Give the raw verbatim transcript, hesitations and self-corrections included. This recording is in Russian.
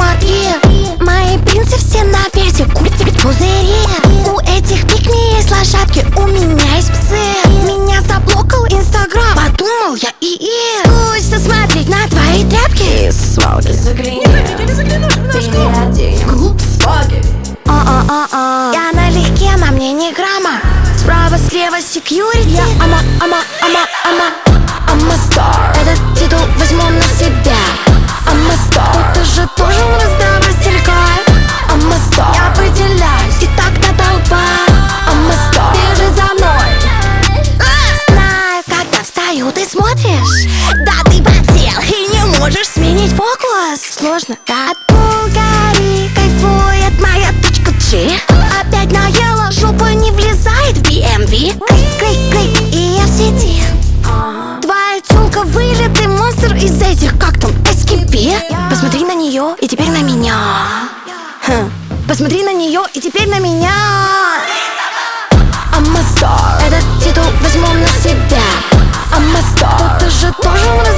смотри. Мои принцы все на весе, пузыри. У этих пикми есть лошадки, у меня есть псы. Меня заблокал Инстаграм, подумал я и и скучно смотреть на твои тряпки. Свалки, загляни, переоденем свалки. А-а-а-а. Я налегке, на мне не грамма. Справа, слева секьюрити. Я ама, ама, ама, ама. I'm a star. Этот титул возьму на себя. I'm a star. Кто-то же должен раздавать стилька. I'm a star. Я выделяюсь, и тогда толпа. I'm a star. Ты же за мной. Знаю, когда встаю, ты смотришь. Да, ты потел и не можешь сменить фокус. Сложно, да? От Булгари кайфует моя точка G. Опять наела, жопа не влезает в би эм ви. Клик-клик-клик, и я в сети. Твоя тёлка вылитый монстр из этих, как там, эс кей пи. Посмотри на нее и теперь на меня. Хм. Посмотри на нее и теперь на меня. I'm a star. Этот титул возьму на себя. I'm a star. Кто-то же должен